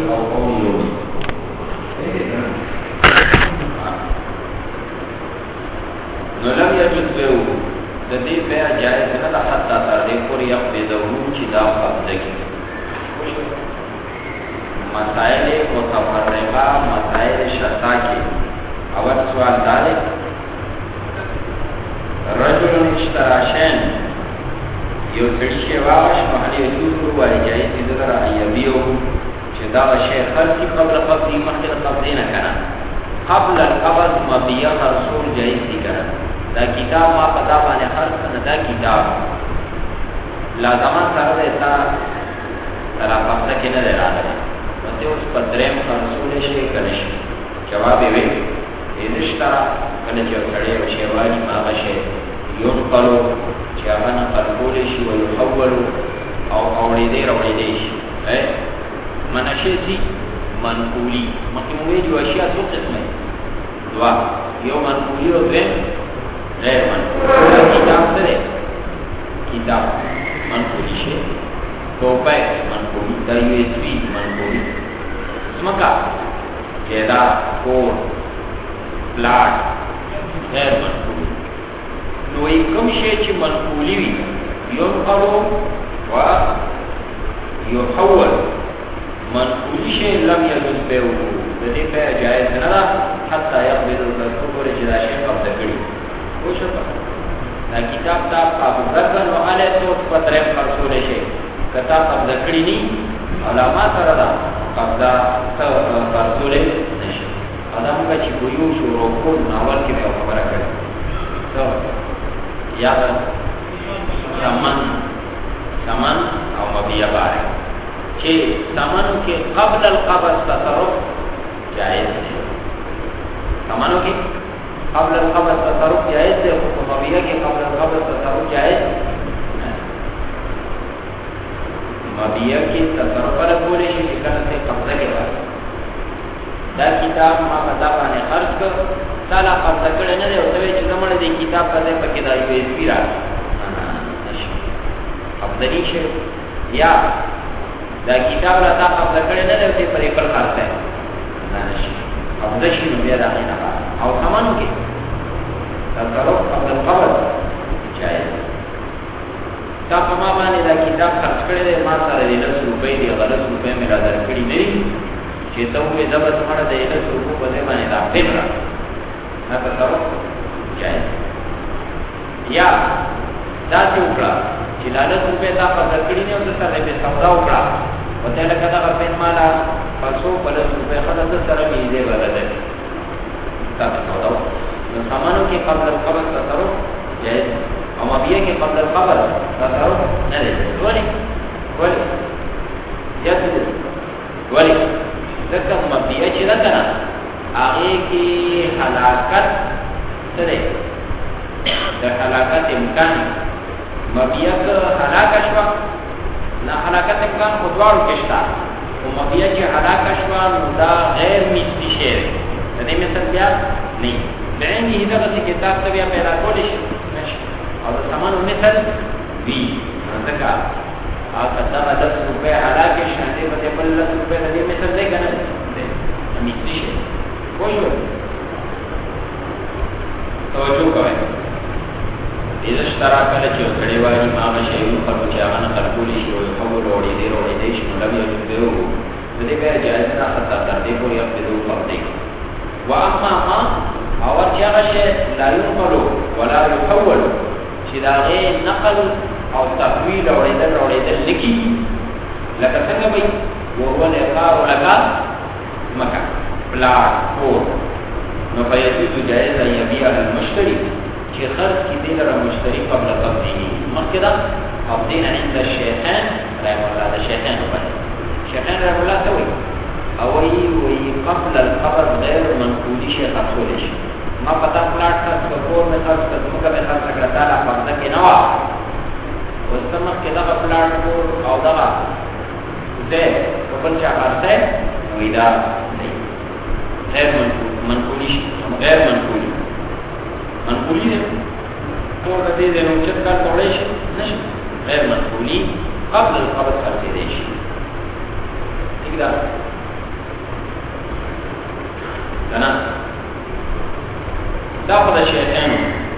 او قول یوم نو لم یجد بیو د دې بیا جایز نه ده حتی تر دې پورې یقبضه چې دا قبضه کړي مسائل متفرقه مسائل شتا کې اول سوال دا دی رجل اشترى شيئا یو څه واش محل یجوز وایي جایز دي درا یبيو چې دا شی خرڅي قبل قبضه مخکې قبضه نه کنه قبل القبض مبيع رسول جایز دي کنه دا کتاب ما پتا باندې خرڅ نه دا کتاب لازمان سره دیتا ترا قبضه کې نه راځي نو اوس په دریم رسول شي کنه جواب وي اشترى کله چې سړی او شی واجب ما غشي یو قالو چې هغه نه قبول شي او يحول او اوري دې راوړي دې شي منشي سي منقولي مخکې مو ویلو اشیاء څو قسمه دوا یو منقولي او غیر منقولي کتاب سره کتاب منقولي شي توپه منقولي دا یو اس بي منقولي سمکا کېدا کور پلاټ غیر منقولي نو کوم شی چې منقولي وي یو قالو وا يحول منقول شيء لم يجوز بيعه دې په جائز نه ده حتی يقبل الكفر جدا شيء قبضه کړي او شپه دا کتاب دا قبضه نو علي تو پترم خرڅول شي کتا قبضه کړي ني علامات سره دا قبضه خرڅول نشي ادم کا چې ګيو شروع کو ناول کې به خبره کړي تو یا سامان او مبيع باره چې سامانو کې قبل القبض تصرف جائز دی سامانو کې قبل القبض تصرف جائز دی او مبيع کې قبل القبض تصرف جائز مبيع کې تصرف ولا کولې شي چې کله څه قبضه کې وایي دا کتاب ما پتا باندې خرج کړ سالا قبضه کړي نه دی او ته چې زموږ دې کتاب په دې پکې دا یو اس پی را قبضه شي یا دا کتاب را تا قبضه کړي نه دی په پر خرڅه نه نشي قبضه شي نو بیا دا نه او سامانو کې تصرف قبل القبض جائز تا په ما باندې دا کتاب خرڅ کړي دی ما سره دې 10 روپۍ دی غلط روپۍ مې را درکړي نه چې ته وې زبر سماره د 10 روپو په دې باندې دا پیرا نه تصرف جائز یا دا چې وکړه چې لاله روپے تا په ذکرې نه او سره به سودا وکړه وته لکه دا په مالا 550 روپے خدای سره می دې ورته تا سودا نو سامانو کې قبل القبض تصرف جائز او مبيع کې قبل القبض تصرف نه دی ولی ولی ځکه مبيع چې راځه هغه کې هلاکت سره د هلاکت امکان مبيع که هلاک شوا نه هلاکت امکان خودوارو کشتا او مبيع چې هلاک شوا نو دا غیر مثلی شی دی دې مثل بیا نه بعینه دغه کتاب ته بیا پیدا کولی شي نشي او د سامان مثل وی ځکه هغه دا 10 روپے هلاک شي دې په 10 روپے دې مثل دی کنه مثلی شي کوشو توجه کوئ اذا اشترى کله چې کړي وایي ما شي یو خلک چې هغه نه قبول شي او حول وړي دې شي نو لوي یو دې به جایز نه حتی تر دې پورې خپل فرض دی واما ما او چې هغه شی لا ينقل ولا يحول چې دا غي نقل او تحويل وړي لکی لکه څنګه وي وهو الاقرار لك مکه بلا اور نو فیجوز جائز ان يبيع المشتري چې خرڅ کې دې لپاره مشتري قبل قبضه مخکې قبضین عند الشيخان رحم الله د شيخان باندې شيخان رحم الله توي او وی قبل القبض غیر منقول شي خرڅول شي ما پتا پلاټ خرڅ کور مې خرڅ کړ موږ به خرڅ کړه دا قبضه کې نه وا واستمر کې دا پلاټ کور او دا دې په بل چا خرڅه وی دا غیر منقول شي غیر منقول منقولی ده کور دې دې نو چې کار توړې شي نشي غیر منقولی قبل القبض خرڅې دي شي ٹھیک ده کنا دا خود شیخین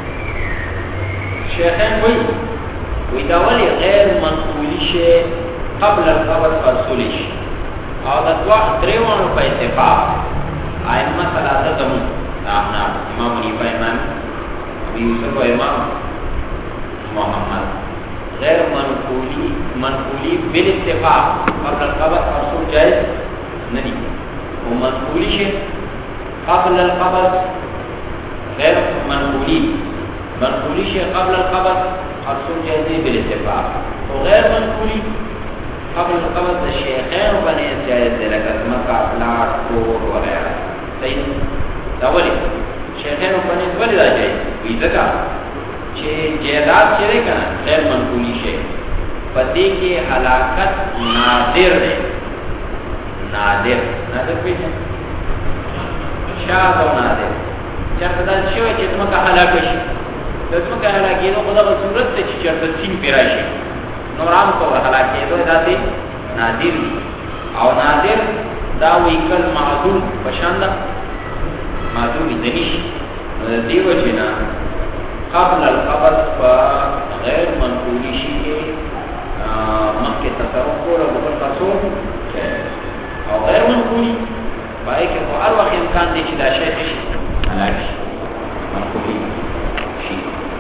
وی دا ولی غیر منقولی شی قبل القبض فرسولی شی او دا دریوانو پا اتفاق آئمہ ثلاثہ تمون احناف امام حنیفہ امام ابی یوسف و امام محمد غیر منقولی بالاتفاق قبل القبض فرسول جائز ندی و منقولی شی قبل القبض غیر منقولی شی قبل القبض فرسول جائز بالاتفاق و غیر منقولی قبل القبض الشيخين وبني الجائز لك مكة أفلاك كور وغيرها صحيح داولي شيخين وبني الجائز لا جائز ويزكا جائزات چرے کنا غیر منقولی شے پتے کے حلاکت نادر ہے نادر پیچھے شاذ و نادر چرت دا شوی چې تمکه حلاک شي تمکه حلاکی نو خدا په صورت ته چې چرت سین پیراشي نورام کو حلاکی دو ذاتی نادر او نادر دا ویکل معذور بشاندا معذور دنیش دیو جنا قبل القبض غیر منقولی شی کے مکه تصرف کو له بل تصور او غیر منقولی پای کې په هر وخت امکان دی چې دا شی شي حلاک منقولی شي.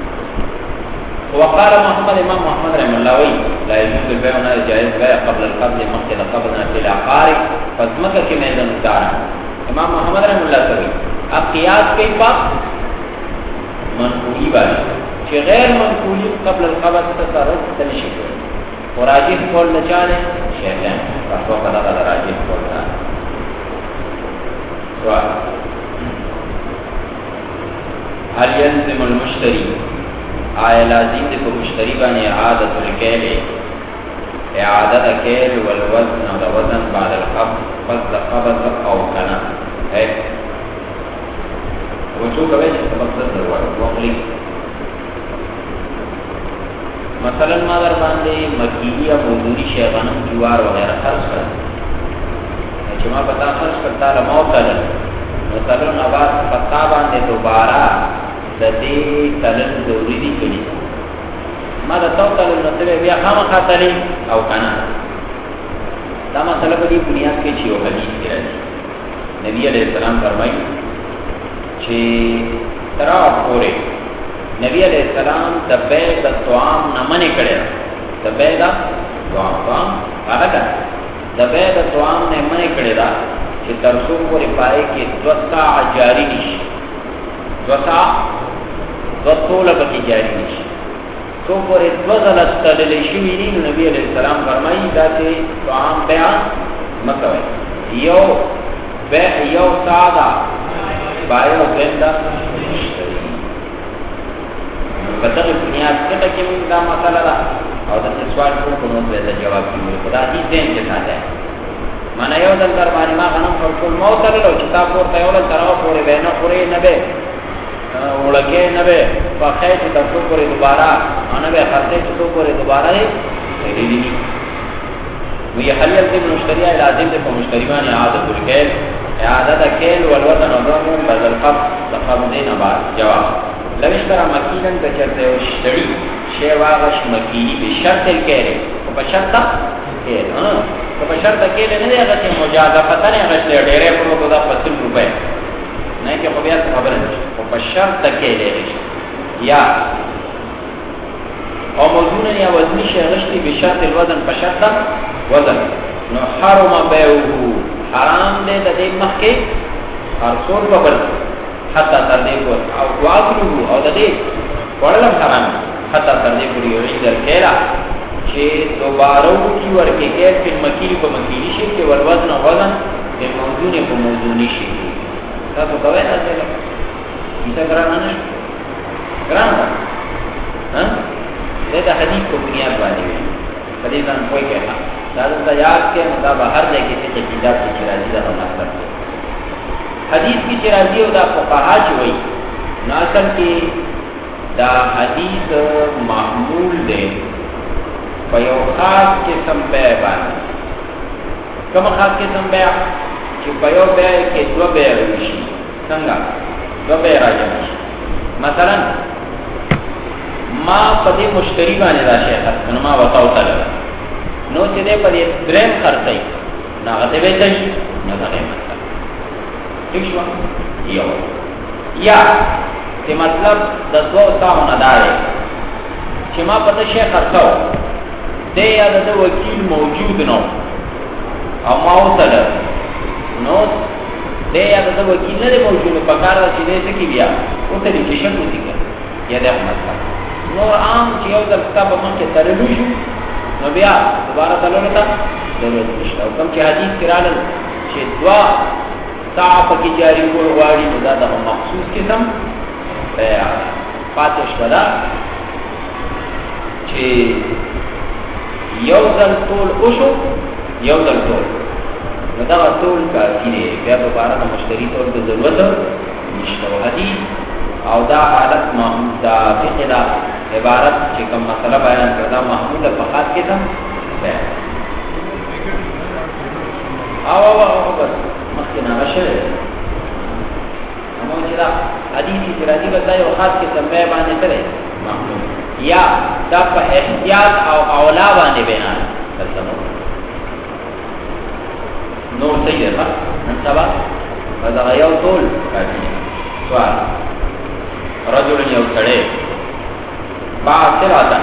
وقال محمد امام محمد رحمه الله وی لا يجوز البيع ولا جائز بيع قبل القبض مخکې د قبض نه بلا قارئ فزمکه کې میدان دار امام محمد رحمه الله کوي اب قیاس کوي په منقولی باندې چې غیر منقولی قبل القبض تصرف تنشي کوي وراجح قول نه چاله شیخان تاسو کدا دا راجح قول نه سوال هل يلزم المشتري آیا لازم دی کو مشتری باندې اعاده الکیل اعاده الکیل والوزن او وزن بعد القبض فضل قبض او کنا ہے وشو کوي چې تفصیل ورغلی مثلا ما در باندې مکیلی یا موضوعی شیغانم جوار وغیرہ خرچ کړ چې ما پتا خرچ کړتا له موتل مثلا نواز پتا باندې دوباره د دې تلل ضروري دي کړي ما دا توتل نو بیا خامخا تللی او کنه دا مسله په دې بنیاد کې چې یو حدیث دی نبی علیہ السلام فرمایي چې ترا پورې نبی علیہ السلام د بیع د طعام نه منع کړی د بیع د طعام هغه د بیع د طعام نه منع کړی دا چې تر څو پورې پای کې دوسا جاری نشي دوسا وطوله بکی جاری نشي تو پورې دوزل استدل شي ویني نبی علیہ السلام فرمایي دا چې طعام بیع مکوي یو بیع یو ساده بایو بندا بدغه بنیاد څخه کې موږ دا مسله ده او د سوال په نوم به جواب کیږي خدا دې دین کې ساته معنی یو دل در باندې ما غنم ټول مو تر له کتاب ورته یو له تراو پورې به نه خوري نه به ولکه نه به په خیر د څو پورې دوباره انا به خاصه څو پورې دوباره دې دي وی حلیت د مشتری لازم ده په مشتری باندې اعاده الکیل اعاده الکیل والوزن والرقم بدل قبضین بعد جواب لو اشترى مكينا بشرط يشتري شيء واغش مكيني بشرط الكيل وبشرط الكيل وبشرط الكيل نه هغه مجازفه نه هغه ډېرې په دا 50 روپے نه کې په بیا خبره ده او بشرط الكيل یا او موضوع یا وزنی شي غشتي بشرط الوزن بشرط وزن نو حرم بيعه حرام دې د دې مخکې ارسول ببل حتی تر دې کو او واکلو او د دې ورلم حرام حتی تر دې پوری وي در کېلا چې دوباره کی ورکه کې په مکیلی په مکیلی شي کې ور وزن او وزن د موضوع په موضوع نشي تاسو کوی نه څه کیسه ګرانه نه ګرانه ها دا حدیث کو بنیاد باندې په دې باندې کوئی کہا دا د یاد کې دا بهر ځای کې چې کتاب کې راځي دا نه کوي حدیث کی چرازی او دا فقہا چوئی ناصل کی دا حدیث محمول دے پیو خاص قسم بیع بانی کم خاص قسم بیع چی پیو بیع کے دو بیع روشی څنګه دو به راځي مثلا ما پدې مشتری باندې راشي نو ما وتاو تعالی نو چې دې پدې دریم خرڅي نه غته به ځي نه دا مطلب ٹھیک شو یو یا چې مطلب د دوه تاو نه داري چې ما پدې شي خرڅاو دې یا د وکیل موجود نو او ما وتل نو دې یا د وکیل نه موجود په کار چې دې څه کی بیا او ته دې شي کوي یا دې مطلب نور عام چې یو د کتاب باندې ترلو شو نو بیا دوباره تلونه تا ضرورت نشته او کوم چې حدیث کړهل چې دوا صاحب کی جاری کول واړي نو دا د مخصوص قسم پاتش ولا چې یو ځل ټول اوشو یو ځل ټول نو دا ټول کافي دی بیا دوباره د مشتری ټول د ضرورت نشته حدیث او دا حالت محمود دا فقه عبارت چې کوم مسله بیان کړه محمود په خاص کې ده او بس مخکې نه راشه نو چې دا حدیث چې راځي دا یو خاص کې سمې باندې سره محمود یا دا په احتیاط او اولا باندې بنا ترسمو نو صحیح ده نن سبا دا یو ټول کافي سوال رجل یوسړې باثراتا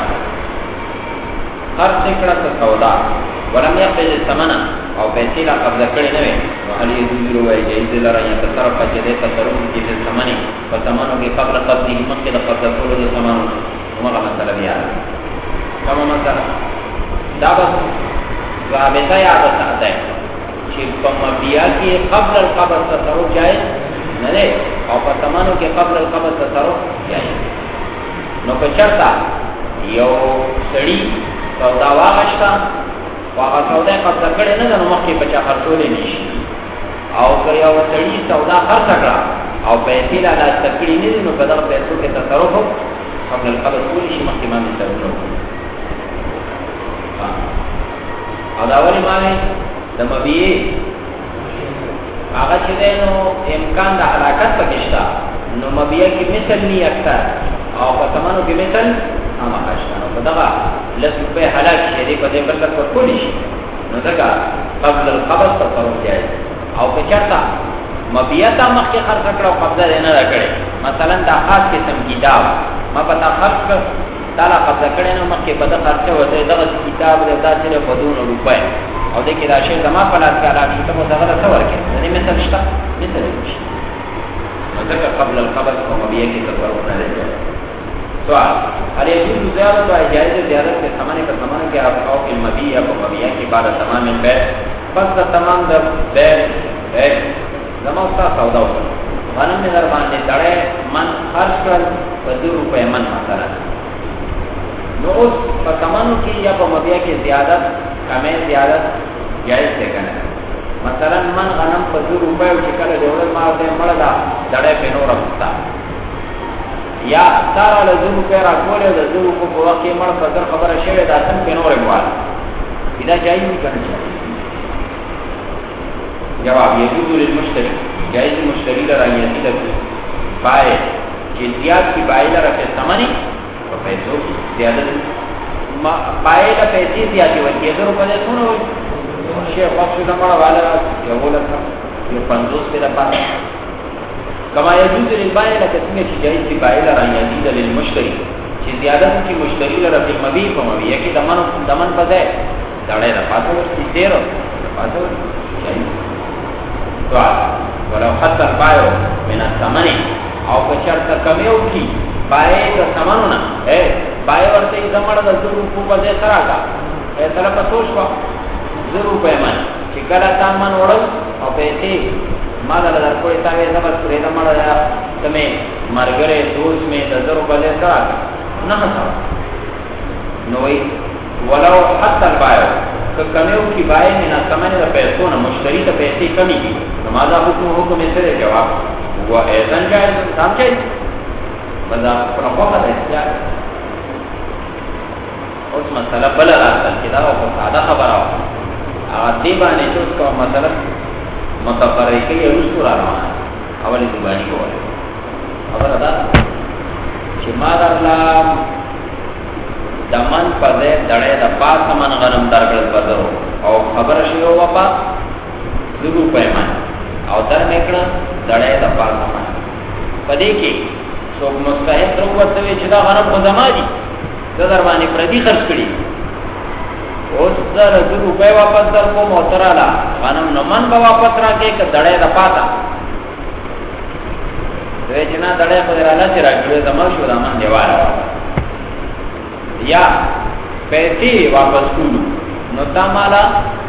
هر څکړه سودا ولم يقبل الثمن او پیسې لا قبضه کړې نه وي وهل يذل وای جیز لرا يتصرف جدي تصرف کې د ثمن په ثمنو کې قبل قبضه مخکې د قبضه کولو د ثمن هغه مسله بیا کومه مسله دا بس رابطه یاد ساتئ چې په مبيع کې قبل القبض تصرف جائز نه ده او په ثمنو کې قبل القبض تصرف جائز نو په چرتا یو سړی سودا واغشتا واغه سودا قبضه کړي نه نو مخکې بچا خرڅولې نشي او که یو سړی سودا خرڅ کړه او پیسې لا تکړی نه نو په دغه پیسو کې تصرف قبل القبض ټول شي مخکې ما من ضرورت او دا ولی معنی د مبيع هغه چې نو امکان د حرکت پکښتا نو مبيع کې مثل ني اکثر او په ثمنو کې مثل هم آشنا په دغه لږ په حالات کې په دې بل پر کولی شي نو دغه قبل القبض تصرف جائز او په چرته مبيع ته مخکې خرڅ کړو قبضه نه راکړي مثلا دا خاص قسم کتاب ما پتا خرڅ تعالی قبضه کړي نو مخکې په دغه خرڅه وته دغه کتاب د تاسو له بدون روپے او دغه راشي زما په لاس کې راځي ته مو دغه څور کې دې مثال شته مثال شته ذکر قبل القبض کو مبيع کی تصرف نہ لے سوال هل يجوز زيادة و جائز زیادت کے سمانے کا سمانے کے رفعو کی المبيع کو مبيع کی بعد تمام البيع پس تمام در بیع زما استا سودا وکړه غنم میں در باندې دړې من خرج کړ په 2 روپے من مثلا نو اوس په سمانو کې یا په مبيع کې زیادت کمه زیادت جائز ده کنه مثلا من غنم په 2 روپے چې کله ډول ما ته مړه دا دړې په نور راځتا یا سارا له 2 روپے راکول د 2 روپے په وخت کې مړ په در خبره شوه دا څنګه په نور موال دا جایز نه کنه جواب یجوز للمشتری جائز مشتری لرا یزید بای چې زیات کی بای لرا په ثمنی او پیسو زیادت ما بای له پیسې زیاتې ورکې 1 روپے څونه شیخ وقت زمړه والا یو لکه یو 50 پیدا پاتې کما یجوز للبائع لکسمه چې جایز دی بائع لرا یزید للمشتری چې زیادت کی مشتری لرا په مبيع په مبيع کې دمن پځه دړې را پاتو چې ډیر پاتو جایز سوال ولو حتى البائع من الثمن او په شرط کمیو کی بائع د ثمنونه بائع ورته زمړه د 2 روپو په ځای سره کا سره په توش وا 2 روپے من چې کله سامان وړو او پیسې ما دا درکوي تاوي زبر پرې دا مړه تمه مرګره دوست می د 0 په ځای سره نه هڅا نوې ولو حتى البائع کمیو کی بائع نه سامان د پیسو نه مشتری ته پیسې کمی کی نماز حکم یې سره جواب هو اذن جائز سمجھئ بدا پر وخت ده اختیار اوس مسله بل راځي چې دا او ساده خبره ا دې باندې چې کو مسله متفرقه یې رسول الله اولی زبانی کوله خبر ادا چې ما درلا دمن پر دې دړې د پاس من غنم درکړل بدرو او خبر شي او وپا زرو پیمان او در میکړه دړې د پاس من پدې کې څوک مستحق وروته چې دا غنم په زمادي د در باندې پردي خرج کړي اوس زر زرو په واپس در کو موترالا غنم نو من به واپس راکې ک دړې د پاتا دوی چې نه دړې په رااله چې راکړي زما شو د من دیواله یا پیسې واپس کولو نو تا مالا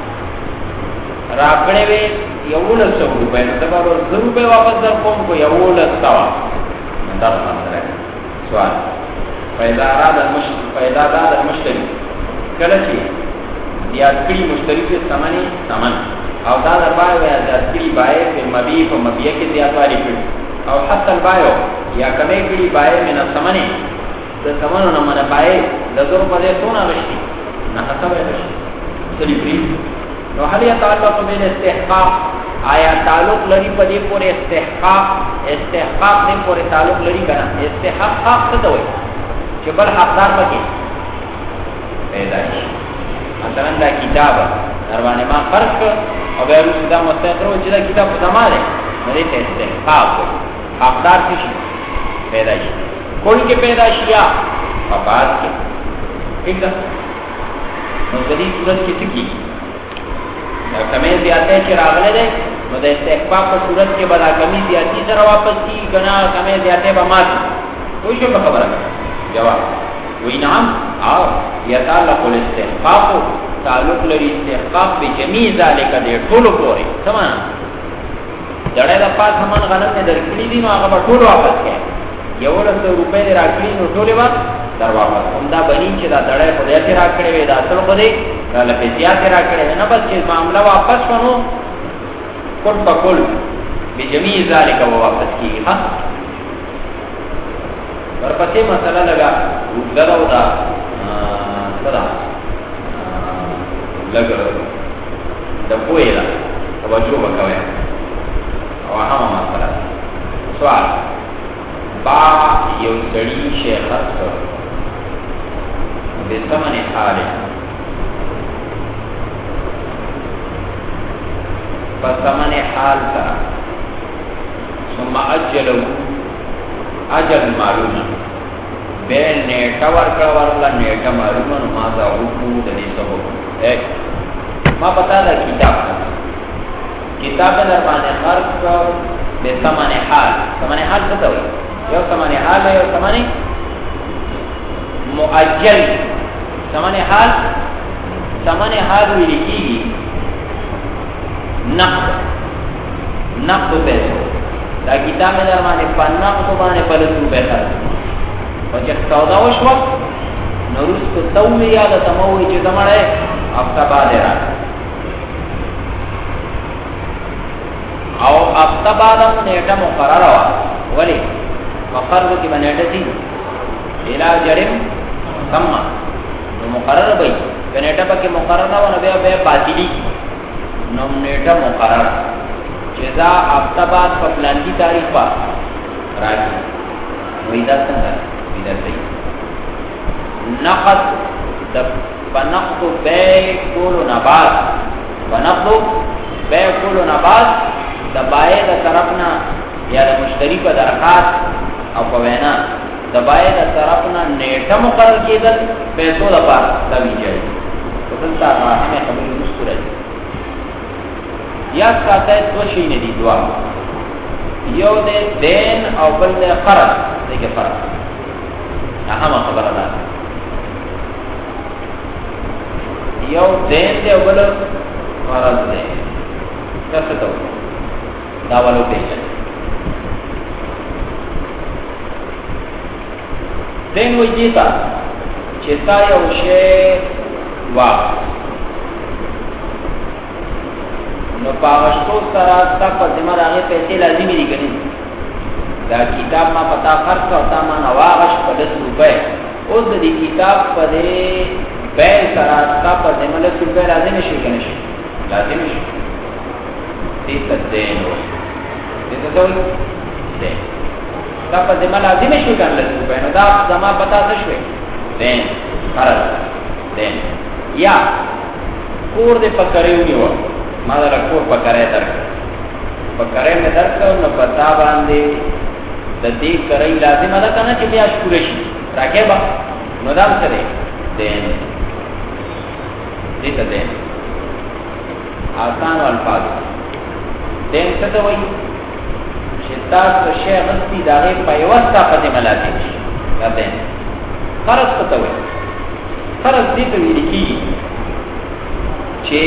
راکړې وي یو له 100 روپے نو دا به 100 روپے واپس در کوم کو یو له 100 دا څنګه سوال پیدا را د مشتری کله چې یا کړي مشتری په سمانی سامان او دا د بای ویا د کړي بای په مبي په مبي کې زیاتوالي کړي او حتی البایو یا کله کړي بای من سمانی د سمانو نه منه بای د زور په دې سونه غشتي نه حساب غشتي سلیپری نو هل تعلق بین استحقاق آیا تعلق لري په دې پورې استحقاق دې پورې تعلق لري کنه استحقاق څه دی چې بل حقدار پکې پیدا شي مثلا دا کتاب دروانه ما فرق او به روز دا مستقر چې دا کتاب په زمانه مې ته استحقاق حقدار شي پیدا شي کوئی کې پیدا شي یا بعد کې ٹھیک ده نو د دې صورت کې څه کی کمی زیادہ چې راغله ده نو د استحقاق په صورت کې بلا کمی زیاتی سره واپس کی غنا کمی زیاته به مات کوئی څه خبره جواب وی نعم او يتعلق الاستحقاق تعلق لري استحقاق بجميع ذلك دې ټول پورې سمان جړې د پات سمان غنم نه درکړي دي نو هغه ټول واپس کړي یو له 100 روپے دې راکړي نو ټولې وا در واپس همدا بني چې دا دړې په دې ته راکړي وي دا اصل خو دې را لپاره زیات راکړي نه بس چې معاملہ واپس ونو کول پکول بجميع ذلك واپس کیږي ها ورپسې مسله لگا وګړو دا صدا لګو د پوهه توجه وکوي او هغه مسله سوال با یو سړی شیخ اصل د سمنه حاله فسمنه حال تا ثم اجلو اجل معلوم به نیټه ورکړه نیټه معلومه نو ما دا وکړو د دې سبب ما پتا دا کتاب در باندې خرج د سمنه حال څه ته وایي یو سمنه حال یو سمنه مؤجل سمنه حال ویل کیږي نقد پیسو دا کتاب در باندې پنځه کو باندې په لږ پیسې او چې سودا وشو نو روز په تومه یاد تموي چې زمړې هفته بعد را او هفته بعد نیټه مقرره وا ولی مقرره کې باندې دي اله جرم ثم نو مقرره وي نیټه پکې مقرره و نو بیا باطلی نو نیټه مقرره جزا افتباد په پلانکی تاریخ با راځي وېدا څنګه وېدا صحیح نقد د بنقد بیع کول نبات بنقد بیع کول نبات د بای د طرفنا یا د مشتری په درخواست او په وینا د بای د طرفنا نیټه مقرر کېدل پیسو لپاره دا ویجه په دلته راهمه خبرې مستوره یا ساته دو شي نه دي دوا یو د دین او بل د قرض دغه فرق اهم خبره ده یو دین دی او بل قرض دی څه ته دا ولو پیژنه دین وی دیتا چې تا یو شی واپس نو پاوشتو سره تا په ذمہ راغې پیسې لازمي دي کني دا کتاب ما پتا خرڅ او تا ما نواغش په 10 روپے اوس د دې کتاب په دې بیع سره تا په ذمہ له روپے لازمي شي کني شي لازمي شي دې تدین دې ته وایي دین. دا په ذمہ لازمي شو کنه لږ په نو دا زما پتا څه شوي دین قرض دین یا کور دې پکړیو نیو ما دا کور پکړې درک پکړې مې درک نو پتا باندې د دې کړی لازم ده کنه چې بیا شکر شي راکې با نو دا څه دی دین دې ته دین آسان الفاظ دین څه ته وایي چې تاسو شی غلطي داغه په یو واسطه په ملاتړ شي دا دین قرض څه وایي قرض دې ته ویل کیږي چې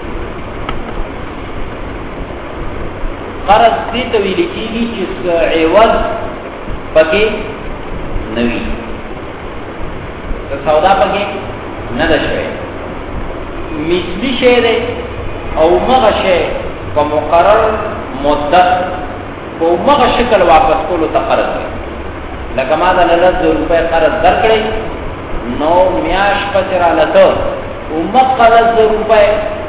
قرض دې ته ویل کیږي چې عوض پکې نوي ته سودا پکې نه ده شوی مثلی شی دی او مغه شی په مقرر مدت په مغه شکل واپس کولو ته قرض دی لکه ما د 100 روپے قرض درکړی نو میاش پته را لته او مقرر 100 روپے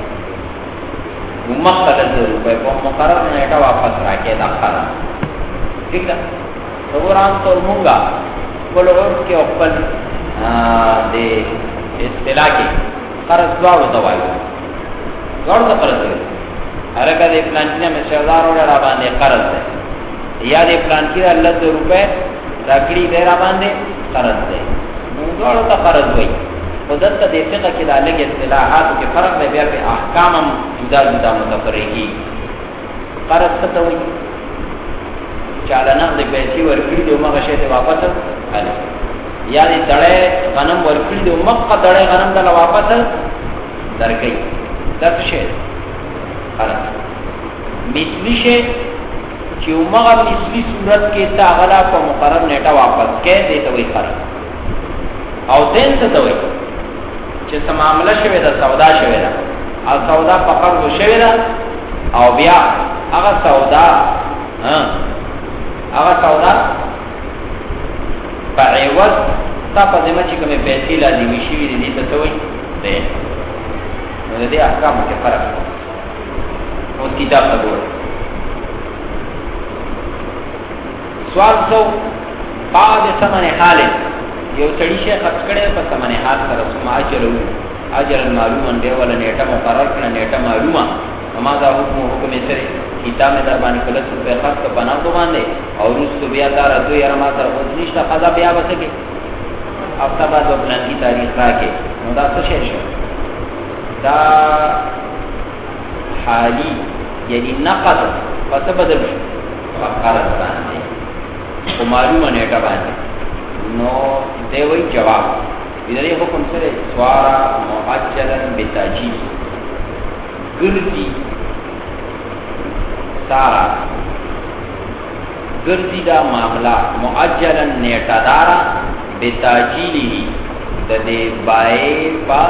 په مقرر نیټه واپس راکې دا خاله ٹھیک ده وګورم ته مونږه کولور کې خپل د اصطلاح کې قرض دواړو دوایو ګور ته قرض دی هرګه د پلان کې مې 1000 ډالر باندې قرض دی یا د پلان کې 100 روپے راکړي دی را باندې قرض دی نو ډالر ته قرض وایي خودت د فقہ کې د الګ اصطلاحات کې فرق دی بیا په احکام جدا جدا متفرقي قرض څه وایي چالانه د پیسې ورکړي دی مغه شی ته واپس اله یا دې دړې غنم ورکړي دی مغه دړې غنم ته واپس درکې دا څه قرض مثلی شی چې مغه مثلی صورت کې تا غلا په مقرر نیټه واپس کې دی ته وایي قرض او دین څه وایي چې سم معاملې شوه دا سودا شوه دا او سودا پکړ شوه دا او بیا هغه سودا په عوض تا په دې چې کومه پیسې لازمي شي دي ته وایي ده نو دې احکام کې فرق او کتاب ته ګور سوال څو بعد ثمن حال یو سړی شي خرڅ کړي په ثمن حال سره سما اجر معلوم دی ولا نیټه مقرر کړه نیټه معلومه اما دا حکم سره کتاب میں دربانی کلس روپے خرچ کا بنا دو باندھے اور اس تو بیا دار دو یار ما سره نشته قضا بیا وسکے ہفتہ بعد پلان کی تاریخ راکے نو دا څه شي دا حالی یعنی نقد پس بدل شو قرض باندې او معلومه نیټه باندې نو دی وی جواب دې حکم سره سوارا مؤجلا بتاجیل ګرځي سارا ګرځي دا معاملہ مؤجلا نیټه دارا بتاجیلی د دې بای پا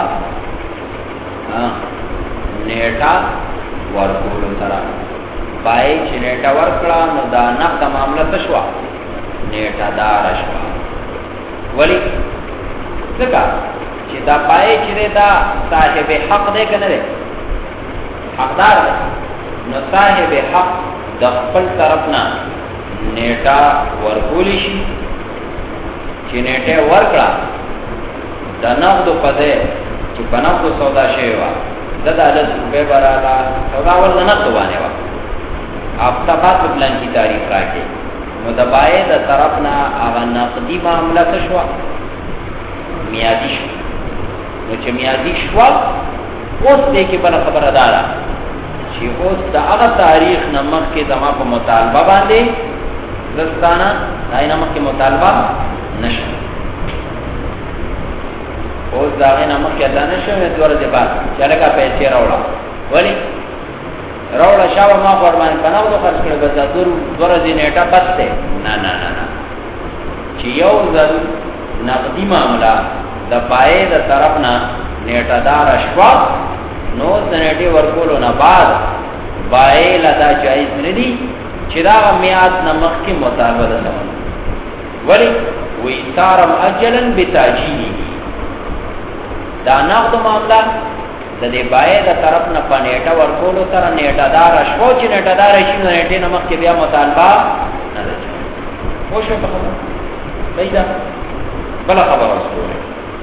نیټه ورکول سره بای چې نیټه ورکړه نو دا نقد معاملہ تشوا نیټه دار شوا ولی څنګه چې دا پای چې دا صاحب حق دی کنه دی حقدار دی نو صاحب حق د خپل طرفنا نیټه ورکول شي چې نیټه ورکړه د نقد په ځای چې بنقد سودا شوی و د عدالت په براله سودا ول نقد باندې و افتفاق پلان کی تعریف راکې نو د بای د طرفنا هغه نقدي معاملہ څه شو میادی شو نو چې میادی شو اوس دې کې بل خبره دارا چې اوس د هغه تاریخ نمخ کې زما په مطالبه باندې دستانه دای نمخ کې مطالبه نشه اوس دا غي نمخ کې ادا نشه مې دوره دې بعد چې لکه پیسې راوړه ولی راوړه شاو ما قربان بناو د خرج کړه بس دوره دې نیټه پسته نه نه نه نه چې یو ځل نقدي معاملہ د پای د طرفنا نیټه دار اشوا نو سنټي ورکولو نه بعد بای لدا جایز ندي چې دا میاد نمخ کې مطالبه ده ولی وی تارم اجلا بتاجیلی دا نقد معاملہ د دې بای د طرف نه پنيټه ورکولو سره نیټه دار شو چې نیټه دار شي نو نیټه نمک کې بیا مطالبه نه ده خو شو په خبره پیدا بل خبره وسوله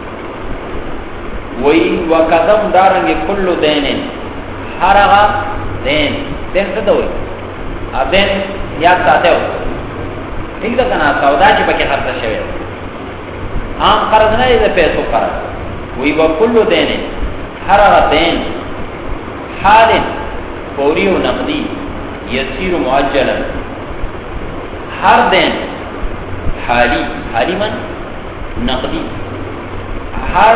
وی وقدم دارنګ کله دینن هرغه دین څه ته وي ا دین یا ساته و ٹھیک ده کنه سودا چې پکې خرڅ شوی عام قرض نه دې پیسو قرض وی وکله دینن هرغه دین حال فوری و نقدی یسیر معجلا هر دین حالی من نقدی هر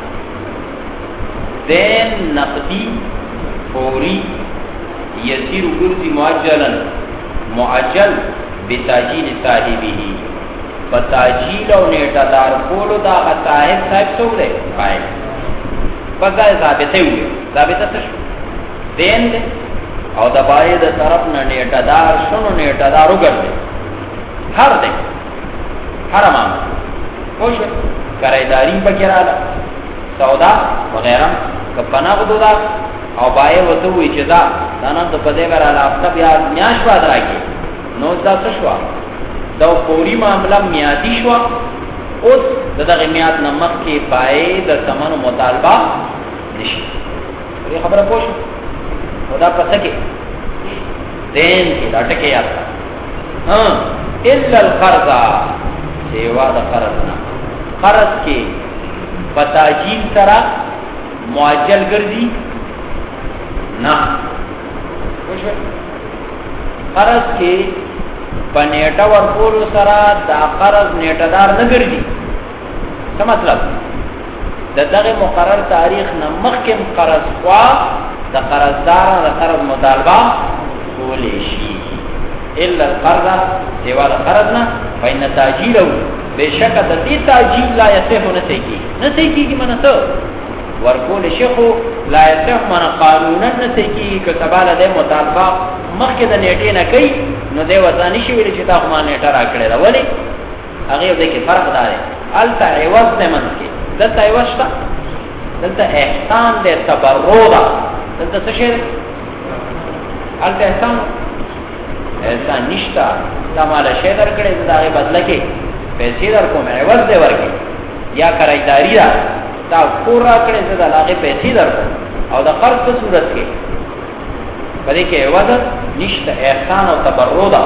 دین نقدی فوری یسیر گرزی معجلا معجل بتاجیل صاحبه بتاجیل و نیٹا دار کولو دا صاحب سو دے فائد بس دا ثابتے ہوئے ثابتہ تشو دین دے او دا باید طرف نا نیٹا دار شنو نیٹا دارو گر دے ہر دے ہر امام خوش ہے کرائداری پکرالا سودا وغیرہ کپنا بدو دا او بای وته وی چې دا نن ته په دې وراله افته بیا میاش واد راکی نو دا څه شو دا پوری معاملہ میادی شو اوس دغه میاد نمک کې بای د ثمن مطالبه نشي دې خبره پوښ خدا پته کې دین کې لټکه یاد ها الا القرض سیوا د قرض نه قرض کې پتاجیل سره معجل ګرځي نا خوشو قرض کې پنیټا ورکول سره دا قرض نیټه دار نه ګرځي څه مطلب دغه مقرر تاریخ نه مخکې قرض خوا د قرضدار د قرض مطالبه کولې شي الا القرض سوا د قرض نه فإن تاجيله بشک د دې تاجيل لا يصح نه سيږي منته ورکول شیخو لا يصح من قانونا نسکی کتباله د مطالبه مخکې د نیټې نه کوي نو دی وځاني شي ویل چې دا خو ما نیټه را کړې دا ولی هغه د کې فرق دی الته عوض نه منځ دلته عوض شته دلته احسان د تبرع دلته څه شي الته احسان نشته دا مال شي در کړې دا غي بدله کې پیسې در کوم عوض دی ورکې یا کرایداری دا کور را کړې زه د لاغه پیسې درکو او د قرض په صورت کې پدې کې عوض نشته احسان او تبرع ده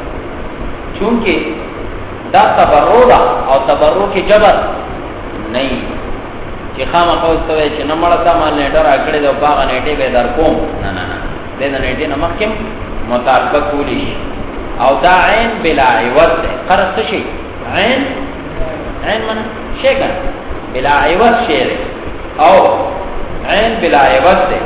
چونکه دا تبرع او تبرع کې جبر نه چې خامخا اوسوي چې نه مړه تا مال نیټه را کړې دا باغ نیټه به در کوم نه نه نه دې نیټه نه مخکې مطالبه کولی او دا عین بلا عوض ده قرض شي عین من شي کنه بلا عوض شعر او عین بلا عوض ده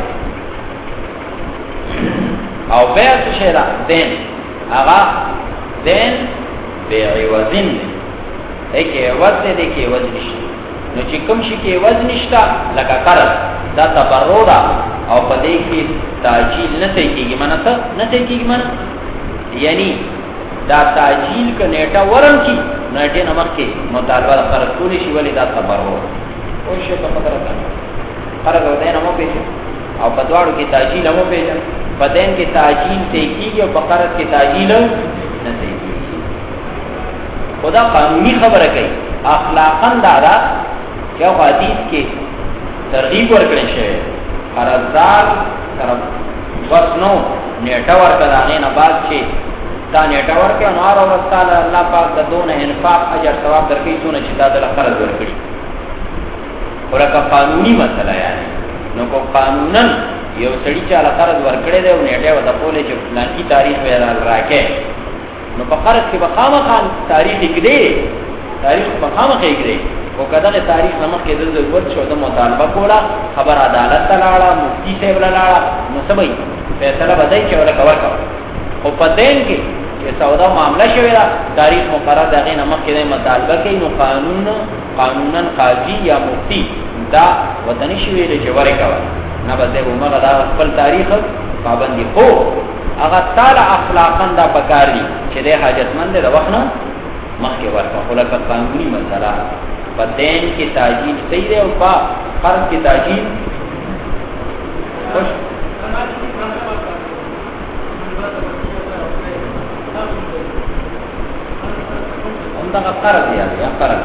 او بیع شعر دین اغا دین بیع عوضین ایک عوض ده ده که عوض نشتا نو چی کم شی که عوض نشتا لکا قرض دا تبرو دا او پده که تاجیل نسی کیگی منا تا نسی کیگی منا یعنی دا تاجیل کا نیٹا ورم کی نیٹے نمک کے مطالبہ قرض کولی شی ولی دا تبرو او شی په خبره ده قرض او دین مو پیژن او په دواړو کې تاجیل مو پیژن په دین کې تاجیل ته کیږي او په قرض کې تاجیل نه کیږي خدا قانوني خبره کوي اخلاقاً دارا چې حدیث کې ترغیب ورکړل شوی قرضدار طرف وسنو نیټه ورکړه نه بعد چې دا نیټه ورکړه نو اور تعالی الله پاک د دونه انفاق اجر ثواب درکې څونه چې دا د قرض ورکړي ورکه قانوني مسله یعنی نو کو قانونا یو سړی چې علا قرض ورکړي دی او نیټه ودا کولې چې فلاني تاریخ ویل راکې نو په قرض کې بخامه خان تاریخ کې تاریخ بخامه کې او کله تاریخ نمک کې د ضرورت شو د مطالبه کولا خبر عدالت تلاړه مفتی صاحب لاړه نو سمي فیصله بدای چې ولا کور کا او په دین کې چې سودا معاملہ شوی دا تاریخ مقرر دغه نمک کې مطالبه کوي نو قانونا قاضي یا مفتی دا وطني شوی له جوړه کا نه بده عمر دا خپل تاریخ پابندي کو هغه تعالی اخلاقا دا پکاري چې د حاجتمند د وخت نه مخکې ورته خلک قانوني مسله په دین کې تاجیل صحیح دی او په قرض کې تاجیل خوش هم دا قرض یا قرض